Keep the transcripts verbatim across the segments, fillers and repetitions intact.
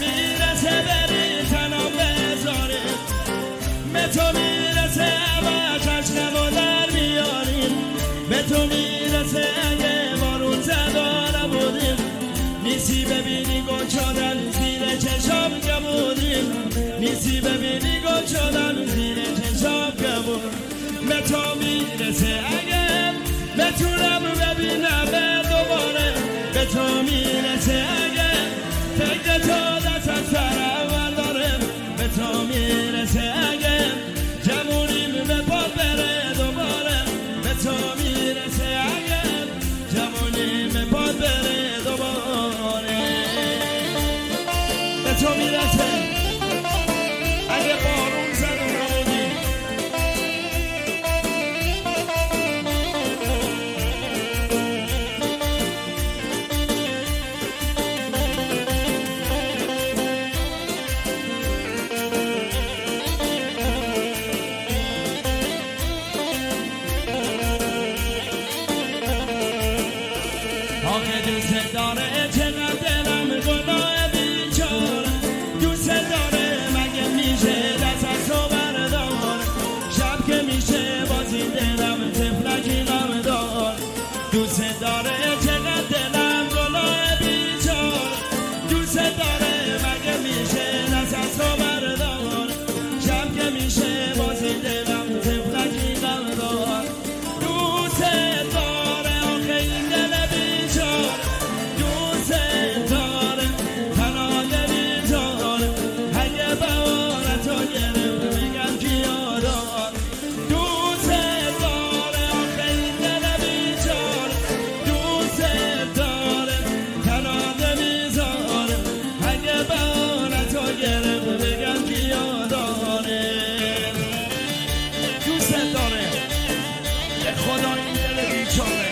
میرسه بری تنم بذاری، به تو میرسه و چشمو در بیاریم، به تو میرسه اگه بارون زدا نبودیم، نیستی ببینی گل شدن زیر چشم گمودیم، نیستی ببینی گل شدن زیر چشم گمود. به تو میرسه اگه بتونم ببینم دوباره، به تو میرسه اگه فکر تو دست از سرم برداره، به تو میرسه اگه جمونیم به پا بره دوباره، به تو میرسه اگه جمونیم به پا بره دوباره، به تو میرسه اگه بارون زد و نبودی. آخه دوست داره چقدر دلم گناه بیچاره، دوست داره مگه میشه دست از تو بردار، شب که میشه بازی دلم تفلکی غم دار، دوست داره چقدر دلم گناه بیچاره، دوست داره مگه میشه دست از تو بردار، شب که میشه بازی دلم تفلکی غم دار، دوست داره آخه این دل بیچاره، دوست داره تنها دلی داره، اگه بهار تو گرفت بگم کیا دار، دوست داره آخه این دل بیچاره، دوست داره تنها دلی داره، اگه بهار تو گرفت بگم کیا داره، دوست داره به خدا این دل بیچاره.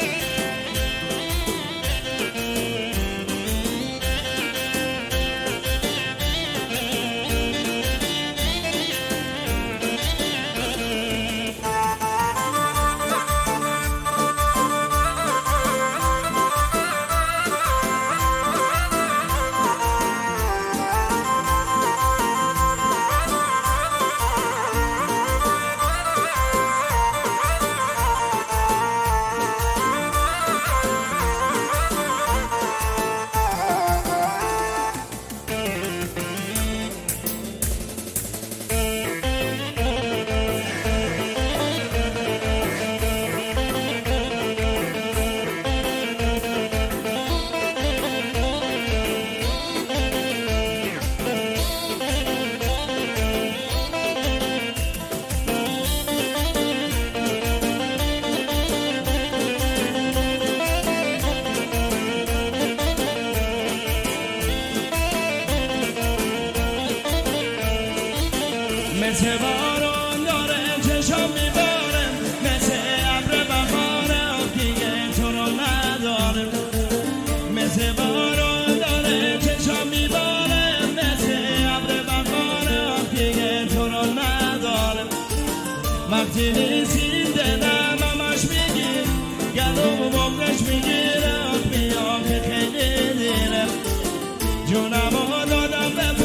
مثل بارون داره چشم میباره، مثل ابر بهاره دیگه تو رو نداره، مثل بارون داره چشم میباره، مثل ابر بهاره دیگه تو رو نداره، وقتی نیستی دلم همش میگیر، گلوم بغرش میگیره بیا که خیلی دیره، جونمو دادم به